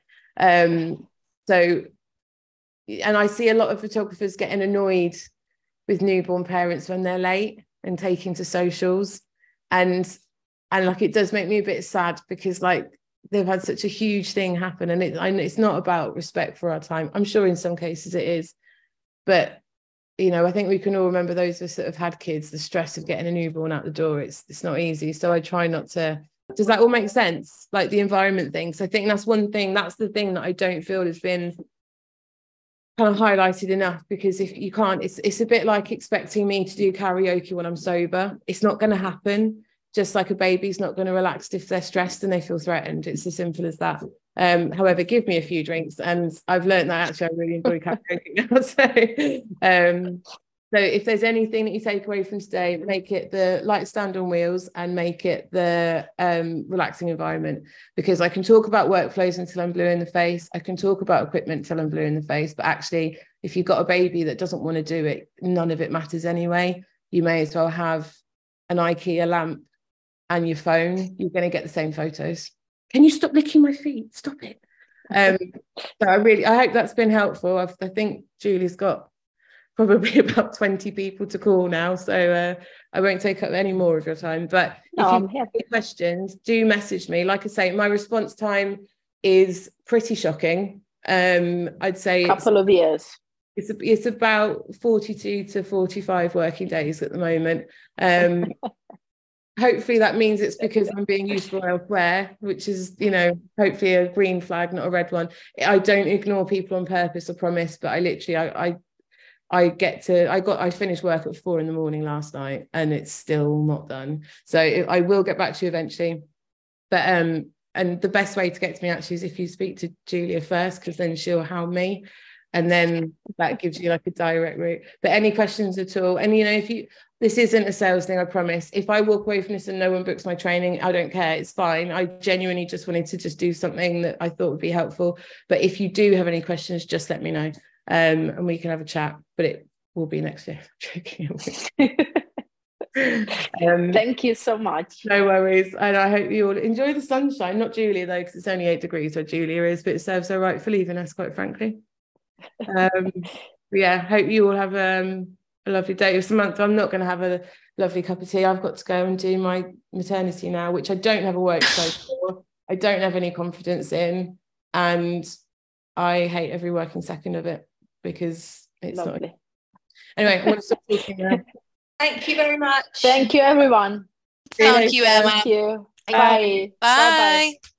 So, and I see a lot of photographers getting annoyed with newborn parents when they're late and taking to socials, and like, it does make me a bit sad, because like they've had such a huge thing happen, and it's not about respect for our time. I'm sure in some cases it is, but you know, I think we can all remember, those of us that have had kids, the stress of getting a newborn out the door. It's not easy. So I try not to. Does that all make sense? Like the environment thing. So I think that's one thing. That's the thing that I don't feel has been kind of highlighted enough, because if you can't, it's a bit like expecting me to do karaoke when I'm sober. It's not going to happen. Just like a baby's not going to relax if they're stressed and they feel threatened. It's as simple as that. However, give me a few drinks, and I've learned that actually I really enjoy karaoke now. So if there's anything that you take away from today, make it the light stand on wheels, and make it the relaxing environment, because I can talk about workflows until I'm blue in the face. I can talk about equipment until I'm blue in the face. But actually, if you've got a baby that doesn't want to do it, none of it matters anyway. You may as well have an IKEA lamp and your phone. You're going to get the same photos. Can you stop licking my feet? Stop it. So I hope that's been helpful. I think Julie's got probably about 20 people to call now, so I won't take up any more of your time. But if you have any questions, do message me. Like I say, my response time is pretty shocking. I'd say couple of years. It's about 42 to 45 working days at the moment. Hopefully that means it's because I'm being useful elsewhere, which is, you know, hopefully a green flag, not a red one. I don't ignore people on purpose, I promise, but I literally I finished work at 4 a.m. last night, and it's still not done. So I will get back to you eventually. But and the best way to get to me actually is if you speak to Julia first, because then she'll hound me, and then that gives you like a direct route. But any questions at all, and you know, this isn't a sales thing, I promise. If I walk away from this and no one books my training, I don't care, it's fine. I genuinely just wanted to just do something that I thought would be helpful. But if you do have any questions, just let me know, and we can have a chat. But it will be next year. Thank you so much. No worries, and I hope you all enjoy the sunshine. Not Julia though, because it's only 8 degrees where Julia is, but it serves her right for leaving us, quite frankly. Yeah, hope you all have a lovely day. Samantha, I'm not going to have a lovely cup of tea. I've got to go and do my maternity now, which I don't have a workplace for. I don't have any confidence in, and I hate every working second of it, because it's lovely. Not. Anyway, I want to stop talking now. Thank you very much. Thank you, everyone. Thank you, Emma. Thank you. Bye. Bye. Bye.